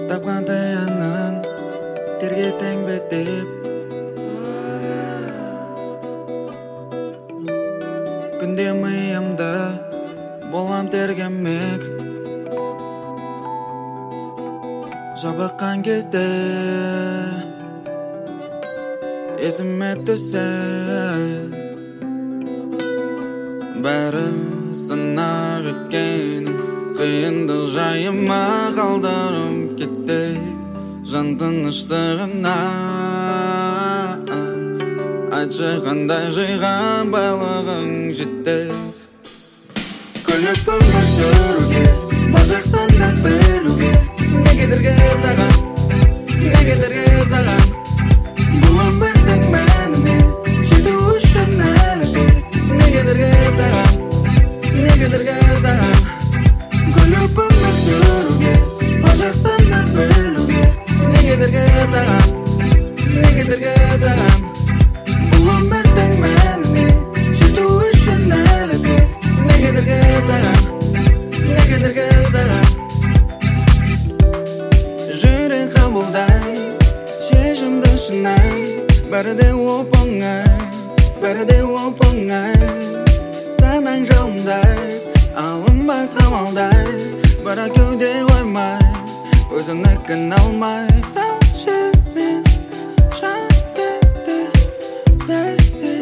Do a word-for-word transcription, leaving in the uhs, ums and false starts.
тапқандай әнін терге теңбетіп, күнде миымда болам тергемек, жабыққан кезде есіме түсер бәрі сынақ өткені, қиындық жайыма қалдырым кетті жан тыныштығына. Айтшы қандай жиған байлығың жетті, күліп өмір сүруге бар жақсыны білуге. Не кедергі саған, не кедергі саған, бұл өмірдің мәніне жету үшін әлі де. Не кедергі саған, не кедергі саған, күліп өмір сүруге бар жақсыны білуге. Не кедергі саған, не кедергі саған, бұл өмірдің мәніне жету үшін әлі де. Не кедергі саған, не кедергі саған, жүрек қабылдай шешімді шынай. Бәрі де оп-оңай, бәрі де оп-оңай, санаң жалындай, алынбас қамалдай. Бірақ кеуде қоймай, өзіңнікін алмай. Сау жүрмен жан кетті берсе,